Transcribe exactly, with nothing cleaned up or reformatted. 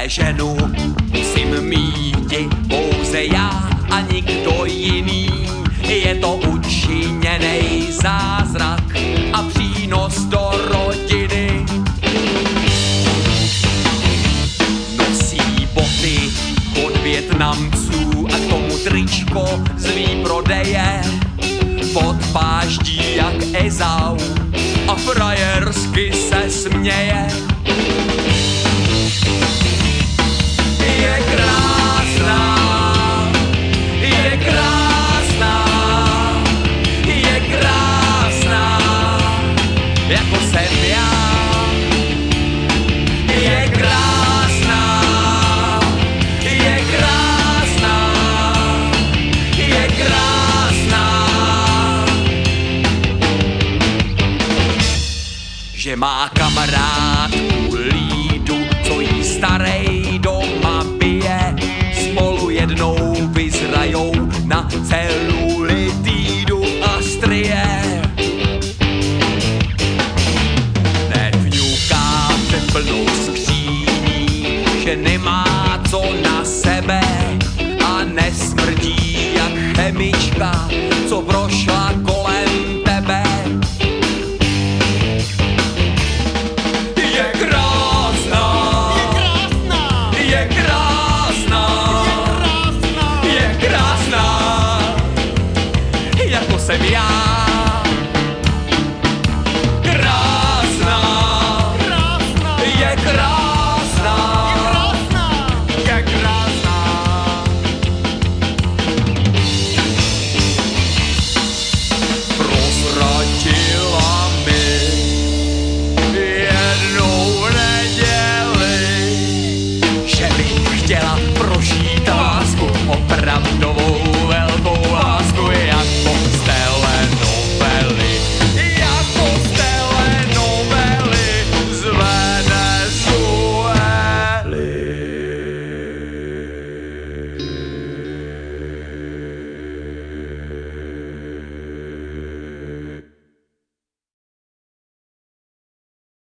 ženu musím míti pouze já a nikdo jiný. Je to učiněnej zázrak a přínos do rodiny. Nosí boty od Vietnamců a k tomu tričko z výprodeje. Pod páždí jak Ezau a frajersky se směje. Je krásná, je krásná, je krásná, jako jsem já. Je krásná, je krásná, je krásná, že má kamarádku Lídu, co jí starej doma bije. Spolu jednou vyzrajou na celulitidu a strie. Hned vňuká před plnou skříní, že nemá